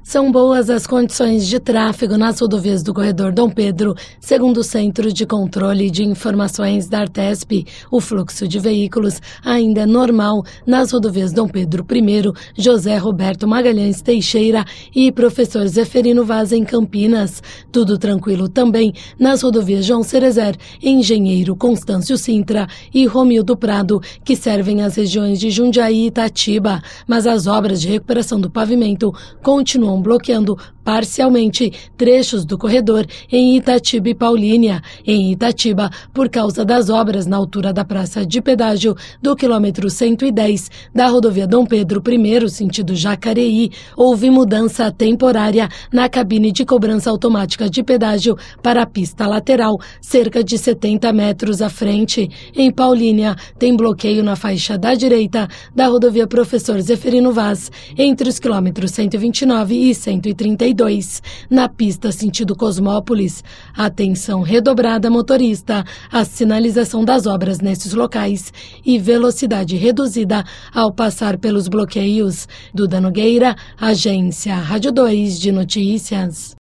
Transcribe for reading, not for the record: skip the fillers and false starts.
São boas as condições de tráfego nas rodovias do corredor Dom Pedro, segundo o Centro de Controle de Informações da Artesp. O fluxo de veículos ainda é normal nas rodovias Dom Pedro I, José Roberto Magalhães Teixeira e Professor Zeferino Vaz em Campinas. Tudo tranquilo também nas rodovias João Cerezer, Engenheiro Constâncio Sintra e Romildo Prado, que servem as regiões de Jundiaí e Itatiba. Mas as obras de recuperação do pavimento continuam bloqueando parcialmente trechos do corredor em Itatiba e Paulínia. Em Itatiba, por causa das obras na altura da praça de pedágio do quilômetro 110 da rodovia Dom Pedro I, sentido Jacareí, houve mudança temporária na cabine de cobrança automática de pedágio para a pista lateral, cerca de 70 metros à frente. Em Paulínia, tem bloqueio na faixa da direita da rodovia Professor Zeferino Vaz, entre os quilômetros 129 e 132. Na pista sentido Cosmópolis, atenção redobrada motorista, a sinalização das obras nesses locais e velocidade reduzida ao passar pelos bloqueios. Duda Nogueira, Agência Rádio 2 de Notícias.